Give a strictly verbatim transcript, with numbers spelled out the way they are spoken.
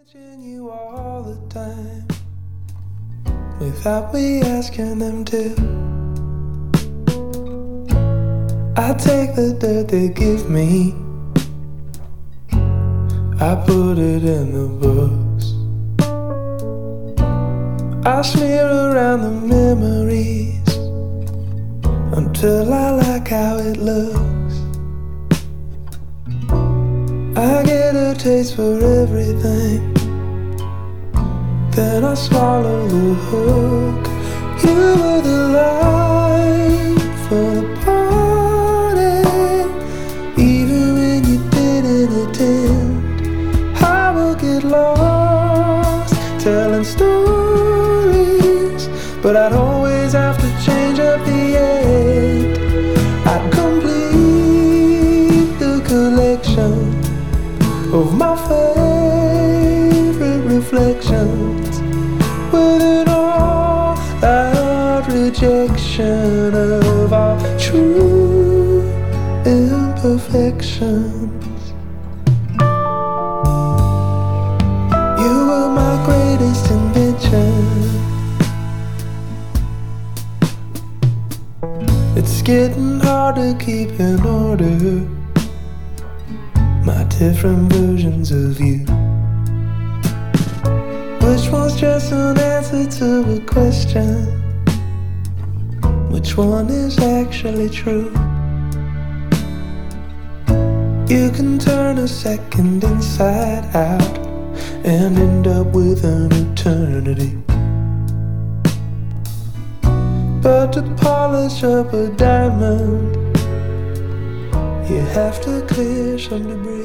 Imagine you all the time without me asking them to. I take the dirt they give me, I put it in the books. I smear around the memories until I like how it looks. I get a taste for everything, then I swallow the hook. You were the light for the party, even when you didn't attend. I will get lost telling stories, but I'd always have to change up the end. I'd complete the collection of my favorite reflections within all that rejection of our true imperfections. You were my greatest invention. It's getting hard to keep in order my different versions of you. Which one's just an answer to a question? Which one is actually true? You can turn a second inside out and end up with an eternity. But to polish up a diamond, you have to clear some debris.